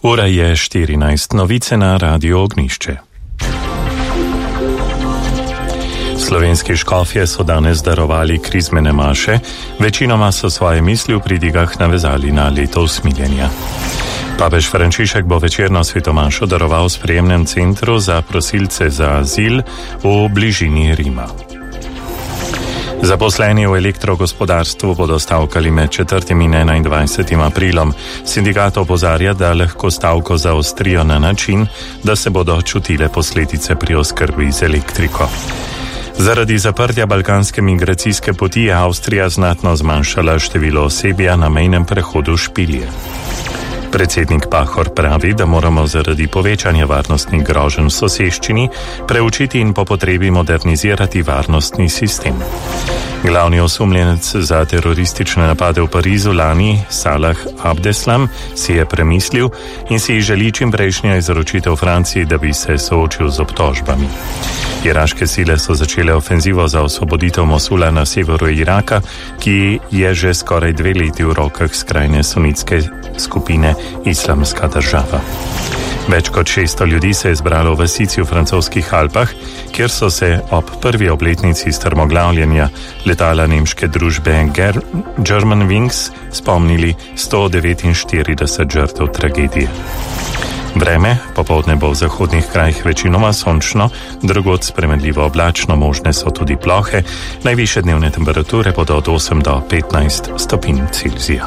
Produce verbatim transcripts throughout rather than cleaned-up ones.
Ura je štirinajst, novice na Radio Ognišče. Slovenski škofje so danes darovali krizmene maše, večinoma so svoje misli v pridigah navezali na leto usmiljenja. Papež Frančišek bo večerno svetomašo daroval v sprejemnem centru za prosilce za azil v bližini Rima. Zaposleni v elektrogospodarstvu bodo stavkali med četrtim in enaindvajsetim aprilom. Sindikat opozarja, da lahko stavko zaostrijo na način, da se bodo čutile posledice pri oskrbi z elektriko. Zaradi zaprtja balkanske migracijske poti je Avstrija znatno zmanjšala število osebja na mejnem prehodu Špilje. Predsednik Pahor pravi, da moramo zaradi povečanja varnostnih groženj v soseščini preučiti in po potrebi modernizirati varnostni sistem. Glavni osumljenec za teroristične napade v Parizu lani, Salah Abdeslam, si je premislil in si želi čimprejšnjo izročitev Franciji, da bi se soočil z obtožbami. Iraške sile so začele ofenzivo za osvoboditev Mosula na severu Iraka, ki je že skoraj dve leti v rokah skrajne sunitske skupine Islamska država. Več kot šeststo ljudi se je zbralo v vasici v francoskih Alpah, kjer so se ob prvi obletnici strmoglavljenja letala nemške družbe Germanwings spomnili sto devetinštirideset žrtev tragedije. Vreme, popoldne bo v zahodnih krajih večinoma sončno, drugod spremenljivo oblačno, možne so tudi plohe, najvišje dnevne temperature bodo od osem do petnajst stopinj Celzija.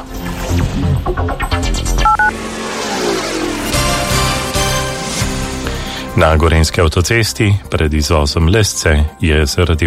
Na Gorenjski avtocesti pred izvozom Lesce je zaradi